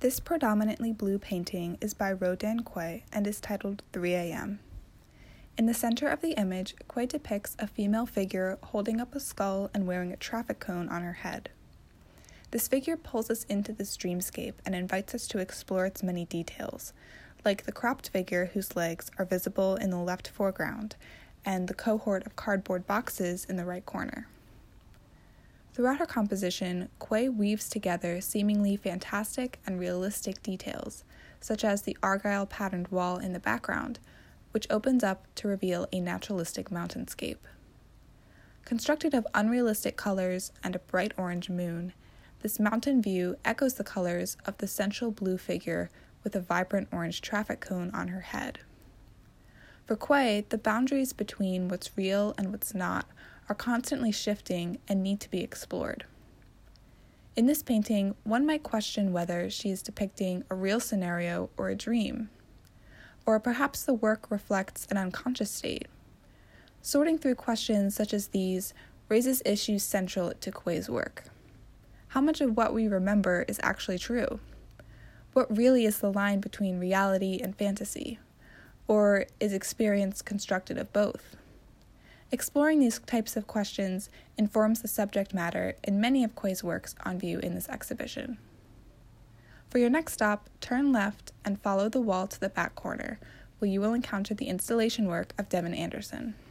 This predominantly blue painting is by Rodin Quay and is titled 3 a.m. In the center of the image, Quay depicts a female figure holding up a skull and wearing a traffic cone on her head. This figure pulls us into this dreamscape and invites us to explore its many details, like the cropped figure whose legs are visible in the left foreground and the cohort of cardboard boxes in the right corner. Throughout her composition, Quay weaves together seemingly fantastic and realistic details, such as the argyle-patterned wall in the background, which opens up to reveal a naturalistic mountainscape. Constructed of unrealistic colors and a bright orange moon, this mountain view echoes the colors of the central blue figure with a vibrant orange traffic cone on her head. For Quay, the boundaries between what's real and what's not are constantly shifting and need to be explored. In this painting, one might question whether she is depicting a real scenario or a dream, or perhaps the work reflects an unconscious state. Sorting through questions such as these raises issues central to Quay's work. How much of what we remember is actually true? What really is the line between reality and fantasy? Or is experience constructed of both? Exploring these types of questions informs the subject matter in many of Quay's works on view in this exhibition. For your next stop, turn left and follow the wall to the back corner, where you will encounter the installation work of Devin Anderson.